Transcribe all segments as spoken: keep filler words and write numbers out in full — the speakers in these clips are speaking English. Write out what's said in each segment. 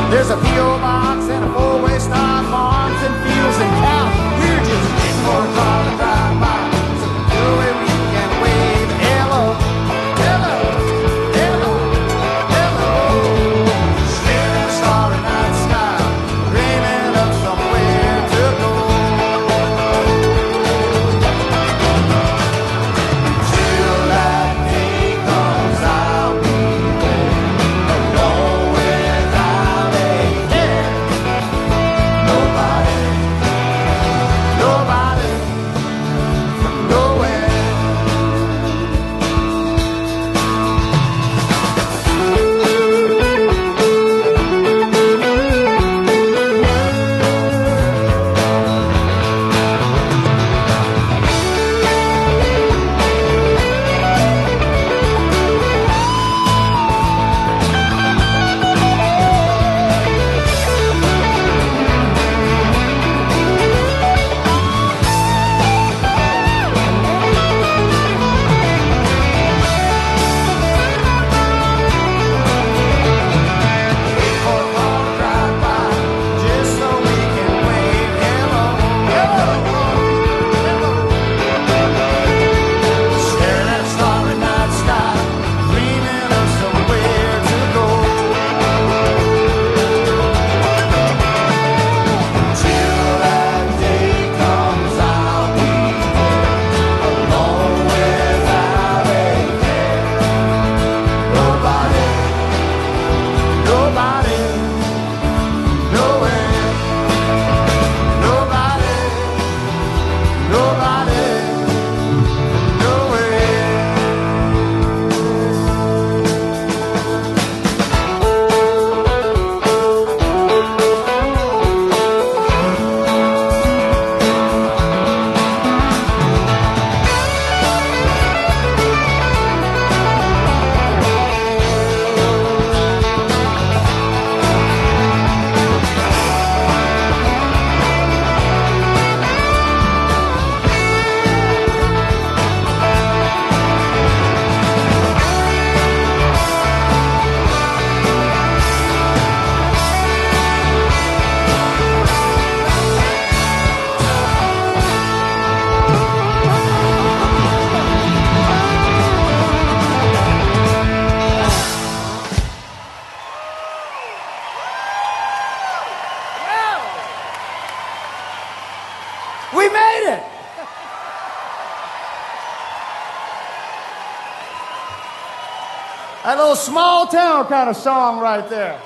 There's a P O box and a four-way stop, farms and fields and cows. We're just waiting for a car to drive by, so we do it, we can wave hello, hello, hello, hello. Staring at a starry night sky, dreaming of somewhere to go. Till that day comes, I'll be there, alone without a care. Nobody, nobody, nowhere. Wait for a car to drive by, just so we can wave hello, hello, hello. Staring at a starry night sky, dreaming of somewhere to go. Till that day comes, I'll be there, alone without a care. Nobody, nobody, nowhere. Nobody, nobody, nowhere. We made it! That little small town kind of song right there.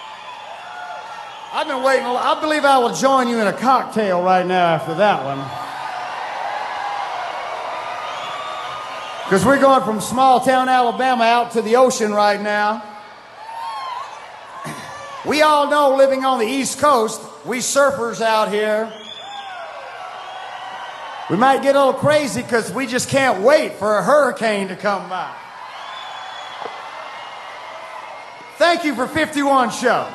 I've been waiting. I believe I will join you in a cocktail right now after that one. Because we're going from small town Alabama out to the ocean right now. We all know, living on the East Coast, we surfers out here, we might get a little crazy because we just can't wait for a hurricane to come by. Thank you for fifty-one shows.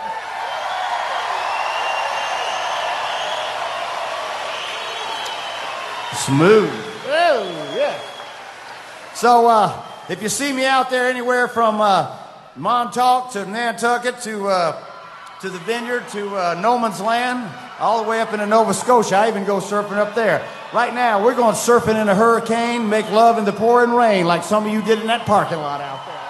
Smooth. Oh, yeah. So, uh, if you see me out there anywhere from uh, Montauk to Nantucket to uh, to the Vineyard to uh, No Man's Land, all the way up into Nova Scotia, I even go surfing up there. Right now, we're going surfing in a hurricane, make love in the pouring rain, like some of you did in that parking lot out there.